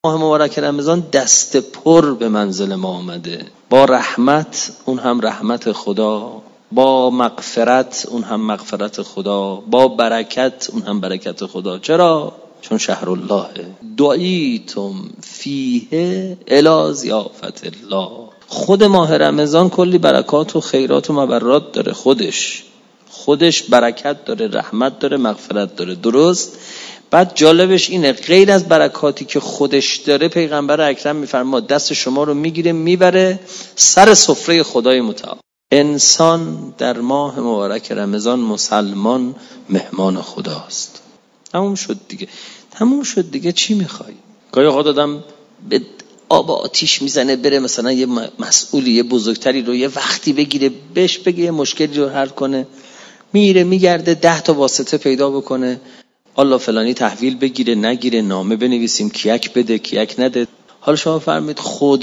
ماه مبارک رمضان دست پر به منزل ما آمده، با رحمت، اون هم رحمت خدا، با مغفرت، اون هم مغفرت خدا، با برکت، اون هم برکت خدا. چرا؟ چون شهر الله دعیتم فیه الی ضیافت الله. خود ماه رمضان کلی برکات و خیرات و مبرات داره، خودش برکت داره، رحمت داره، مغفرت داره. درست؟ بعد جالبش اینه غیر از برکاتی که خودش داره، پیغمبر اکرم میفرماد دست شما رو میگیره میبره سر سفره خدای متعال. انسان در ماه مبارک رمضان مسلمان مهمان خداست. تموم شد دیگه چی میخوای؟ گاهی اوقات آدم به آب آتیش میزنه بره مثلا یه مسئولی، یه بزرگتری رو یه وقتی بگیره بهش بگه یه مشکلی رو حل کنه، میره میگرده 10 تا واسطه پیدا بکنه، الله فلانی تحویل بگیره نگیره، نامه بنویسیم کیک بده کیک نده. حالا شما فرمایید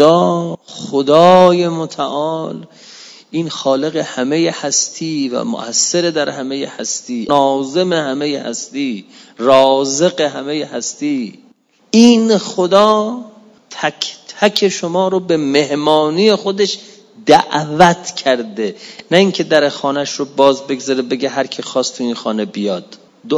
خدای متعال، این خالق همه هستی و مؤثر در همه هستی، ناظم همه هستی، رازق همه هستی، این خدا تک تک شما رو به مهمانی خودش دعوت کرده، نه اینکه در خانهش رو باز بگذاره بگه هر کی خواست تو این خانه بیاد.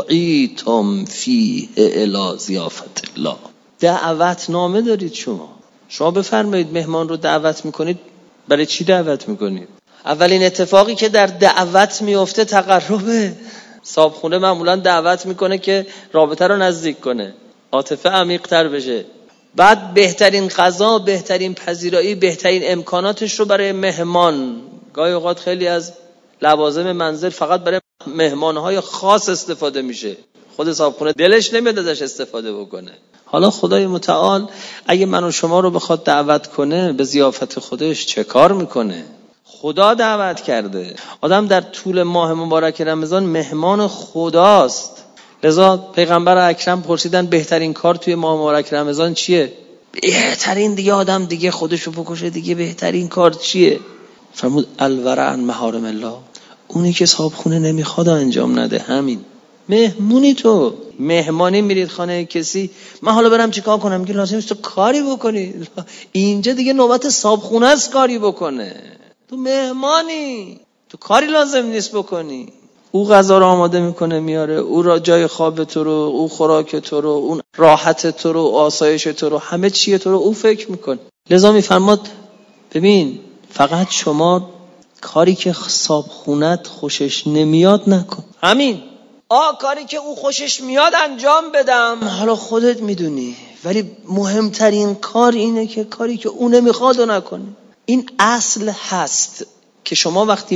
دعیتم فیه الی ضیافت الله. دعوت نامه دارید شما بفرمایید مهمان رو دعوت میکنید. برای چی دعوت میکنید؟ اولین اتفاقی که در دعوت میفته تقربه. صاحبخونه معمولا دعوت میکنه که رابطه رو نزدیک کنه، عاطفه عمیق‌تر بشه. بعد بهترین غذا، بهترین پذیرایی، بهترین امکاناتش رو برای مهمان. گاهی اوقات خیلی از لوازم منزل فقط برای مهمانهای خاص استفاده میشه، خود صاحبخونه دلش نمیاد ازش استفاده بکنه. حالا خدای متعال اگه من و شما رو بخواد دعوت کنه به ضیافت خودش چه کار میکنه؟ خدا دعوت کرده. آدم در طول ماه مبارک رمضان مهمان خداست. لذا پیغمبر اکرم پرسیدن بهترین کار توی ماه مبارک رمضان چیه؟ بهترین دیگه آدم دیگه خودشو بکشه دیگه بهترین کار چیه؟ فرمود الورع عن محارم الله. اونی که صاحبخونه نمیخواد انجام نده. همین مهمونی تو مهمانی میرید خانه کسی، من حالا برم چیکار کنم؟ میگه لازم است تو کاری بکنی. اینجا دیگه نوبت صاحبخونه است کاری بکنه. تو مهمانی، تو کاری لازم نیست بکنی. او غذا رو آماده میکنه میاره، او را جای خواب تو رو، او خوراک تو رو، اون راحت تو رو، آسایش تو رو، همه چیه تو رو او فکر میکنه. لذا میفرماد ببین فقط شما کاری که صاحبخونت خوشش نمیاد نکن. همین کاری که او خوشش میاد انجام بدم، حالا خودت میدونی، ولی مهمترین کار اینه که کاری که او نمیخواد و نکنی. این اصل هست که شما وقتی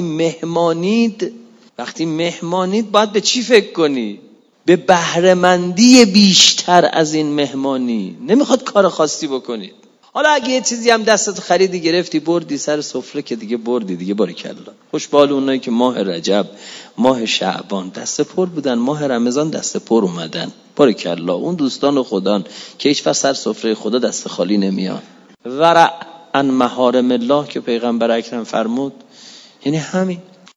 مهمانید باید به چی فکر کنی؟ به بهره‌مندی بیشتر از این مهمانی. نمیخواد کار خاصی بکنید. حالا اگه یه چیزی هم دستت خریدی گرفتی بردی سر سفره که دیگه بردی دیگه، بارکالله. خوشبال اونایی که ماه رجب، ماه شعبان دست پر بودن، ماه رمضان دست پر اومدن، بارکالله. اون دوستان خدا که هیچ وقت سر سفره خدا دست خالی نمیان. ورع عن محارم الله که پیغمبر اکرم فرمود، یعنی همین.